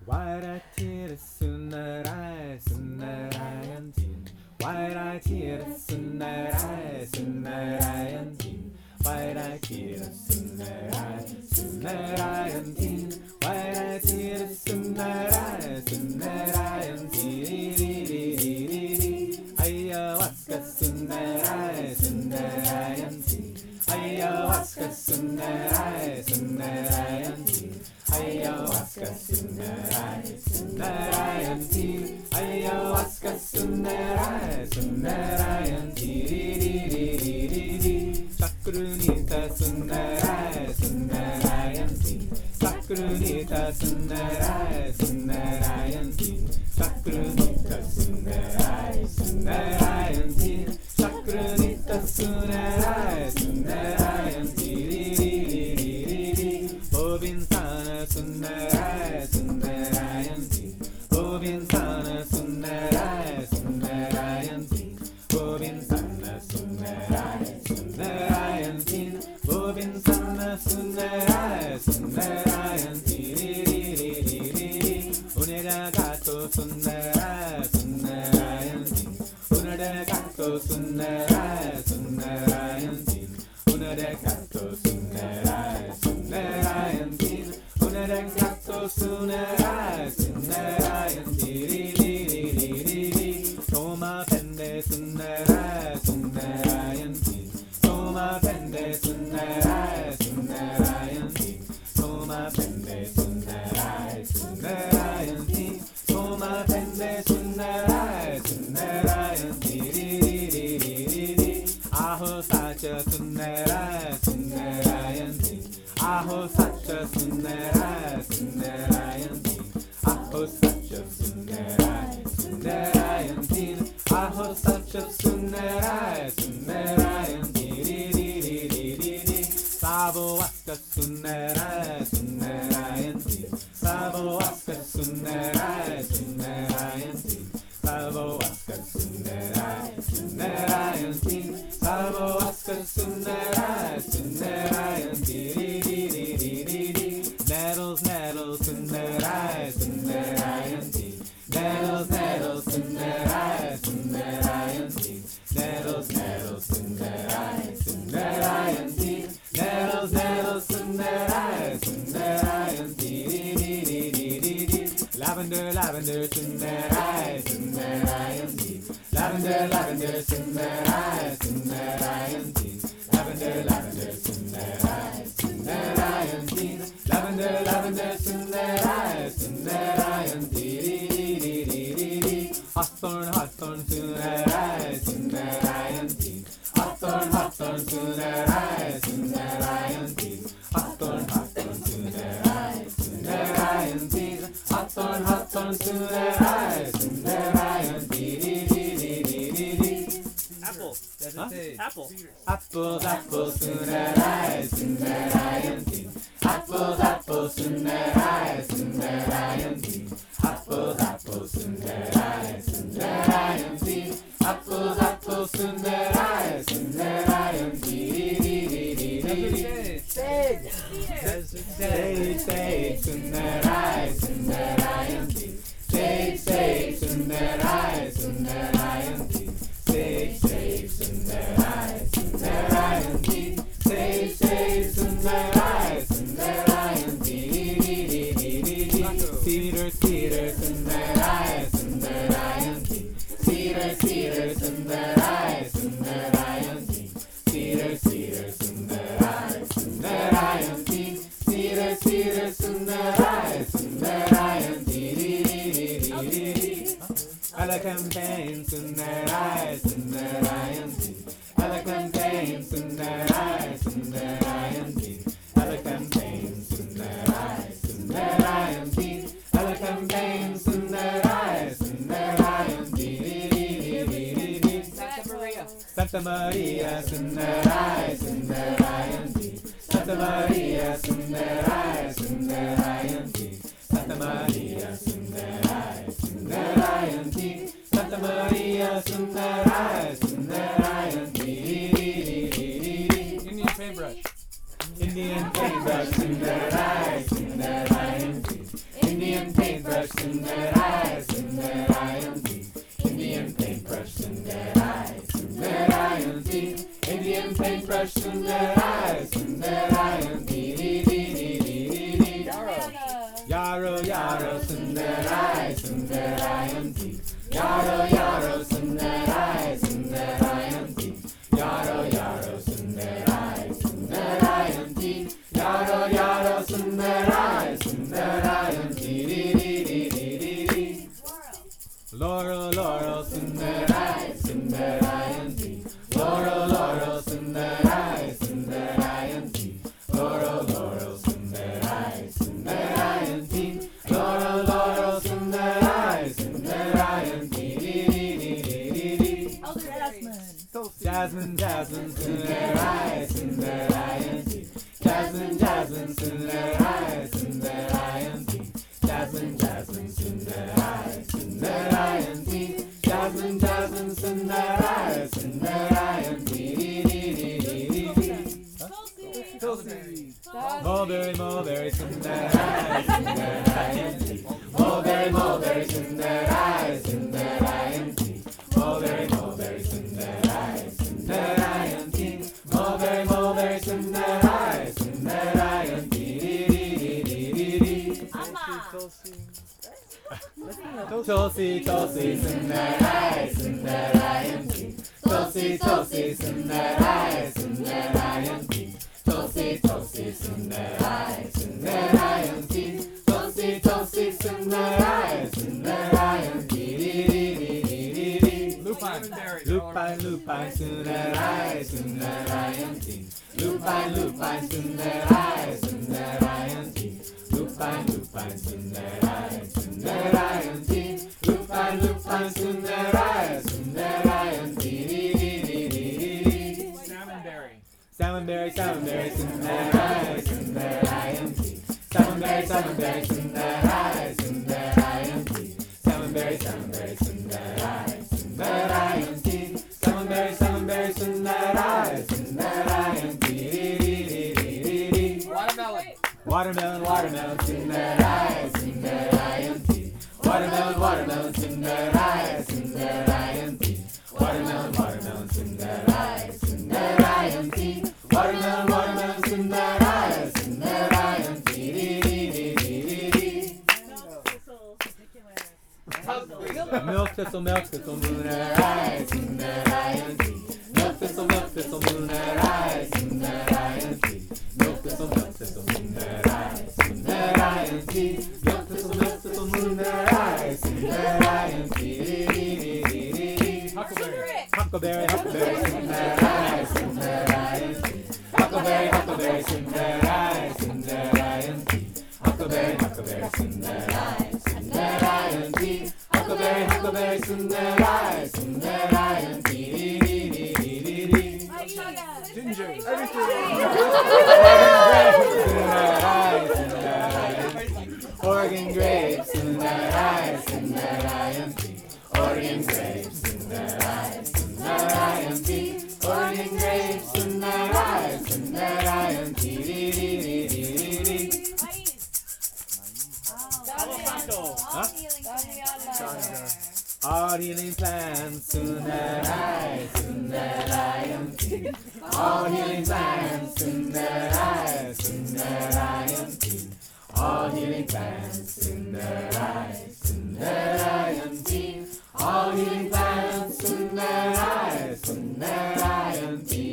White-eyed sundarai, sundarayantin. White-eyed sundarai, sundarayantin. White-eyed sundarai, sundarayantin. White-eyed sundarai, sundarayantin. Ayahuasca sundarai, sundarayantin. Ayahuasca sundarai, sundarayantin. Ayahuasca sundarai, sundarayantin. Ayahuasca sundarai, sundarayantin. Chakrunita sundarai, sundarayantin. Chakrunita sundarai, sundarayantin. Chakrunita sundarai, sundarayantin. Chakrunita sundarai, sundarayantin. Bobintana sundarai, sundarayantin. Bobintana sundarai, sundarayantin. Bobintana sundarai, sundarayantin. Bobintana sundarai, sundarayantin. Uneda gato sundarai, sundarayantin. Uneda gato sundarai, sundarayantin. Uneda gato sundarai, sundarayantin. Uneda gato sundarai, sundarayantin. Toma pende sundarai, sundarayantin. Toma pende sundarai, sundarayantin. Toma pende sundarai, sundarayantin. Toma pende sundarai, sundarayantin. Aho sacha sundarai, sundarayantin. Aho sacha sundarai, sundarayantin. Aho sacha sundarai, sundarayantin. Aho sacha sundarai, sundarayantin. Ayahuasca sundarai, sundarayantin. Ayahuasca sundarai, sundarayantin. Ayahuasca sundarai, sundarayantin. Ayahuasca sundarai, sundarayantin. Nettles, nettles, sundarai, sundarayantin. Nettles, nettles, sundarai, sundarayantin. Nettles, nettles, sundarai, sundarayantin. Nettles, nettles, sundarai, sundarayantin. Lavender, lavender, sundarai, sundarayantin. Lavender, lavender, sundarai, sundarayantin. Lavender, lavender, sundarai, sundarayantin. Lavender, lavender, sundarai, sundarayantin. Hawthorn, hawthorn, sundarai, sundarayantin. Hawthorn, hawthorn, sundarai, sundarayantin. Hawthorn, hawthorn, sundarai, sundarayantin. Hawthorn, hawthorn, sundarai, sundarayantin. Apple. Huh? Apple. Apples, apples, sundarai, sundarayantin. Apples, apples, sundarai, sundarayantin. Apples, apples, sundarai, sundarayantin. Apples, apples, sundarai, sundarayantin. Sage. Sage, sage, sundarai, sundarayantin. Sage, sage, sundarai, sundarayantin. Sage, sage, sundarai, sundarayantin. Sage, sage, sundarai, sundarayantin. Cedar, cedar, sundarai, sundarayantin. Cedar, cedar, sundarai, sundarayantin. Cedar, cedar, sundarai, sundarayantin. Cedar, cedar, sundarai, sundarayantin. Alacampain, sundarai, sundarayantin. Alacampain, sundarai, sundarayantin. Alacampain, sundarai, sundarayantin. Alacampain, sundarai, sundarayantin. Santa Maria. Santa Maria, sundarai, sundarayantin. Santa Maria, sundarai, sundarayantin. Santa Maria, sundarai, sundarayantin. Santa Maria, sundarai, sundarayantin. Indian paintbrush. Indian paintbrush, sundarai, sundarayantin. Indian paintbrush. Sundarai, Sundarayanti, Indian paintbrush, Sundarai, Sundarayanti, Indian paintbrush, Sundarai, Sundarayanti, Yaro, Yaro, Sundarai, Sundarayanti, Yaro, Yaro, Sundarai, Sundarayanti, Yaro, Yaro, Sundarai, Sundarayanti, Yaro, Yaro, Sundarai, Sundarayanti, Loro, Loro, Sundarai, Sundarayanti, Loro, Loro, Sundarai, Sundarayanti, Loro, Loro, Sundarai, Sundarayanti, Loro, Loro, Sundarai, Sundarayanti, Jasmine, Jasmine, Sundarai, Sundarayanti, Jasmine, Jasmine, Sundarai, Sundarayanti, Jasmine, Jasmine, Sundarai, Sundarayanti, Jasmine, Jasmine, Sundarai, Sundarayanti, Mulberry, Mulberry, Sundarai, Sundarayanti, Mulberry, Mulberry, Sundarai, Sundarayanti, Mulberry, Mulberry, Sundarai, Sundarayanti, Mulberry, Mulberry, Sundarai, Sundarayanti, Tulsi, Tulsi, Sundarai, Sundarayanti, Tulsi, Tulsi, Sundarai, Sundarayanti, Tulsi, Tulsi, Sundarai, Sundarayanti, Tulsi, Tulsi, Sundarai, Sundarayanti, Lupine, Lupine, Sundarai, Sundarayanti, Lupine, Lupine, Sundarai, Sundarayanti, Lupine, Lupine, Sundarai, Sundarayanti, Lupine, Lupine, Sundarai, Sundarayanti, Salmonberry, Salmonberry, Sundarai, Sundarayanti, Salmonberry, Salmonberry, Sundarai, Sundarayanti, Salmonberry, Salmonberry, Sundarai, Sundarayanti, Salmonberry, Salmonberry, Sundarai, Sundarayanti, Watermelon, Watermelon, Sundarai, Sundarayanti, Watermelon, Watermelon, Sundarai, Sundarayanti, Watermelon, Watermelon, Sundarai, Sundarayanti, Watermelon, Watermelon, Sundarai, Sundarayanti, Milk thistle, Moonarai, Sundarayanti, Milk thistle, Moonarai, Sundarayanti, Milk thistle, Moonarai, Sundarayanti, Milk thistle, Moonarai, Sundarayanti, Huckleberry, Huckleberry, Sundarai, Sundarayanti, Huckleberry, Huckleberry, Sundarai, Sundarayanti, Huckleberry, Huckleberry, Sundarai, Sundarayanti, Huckleberry, Huckleberry, Sundarai, Sundarayanti, Ginger, Oregon grapes, Sundarai, Sundarayanti, Oregon grapes, Sundarai, Sundarayanti, Oregon grapes, Sundarai, Sundarayanti, All healing plants, Sundarai, Sundarayanti, all healing plants, Sundarai, Sundarayanti, all healing plants, Sundarai, Sundarayanti, all healing plants, Sundarai, Sundarayanti.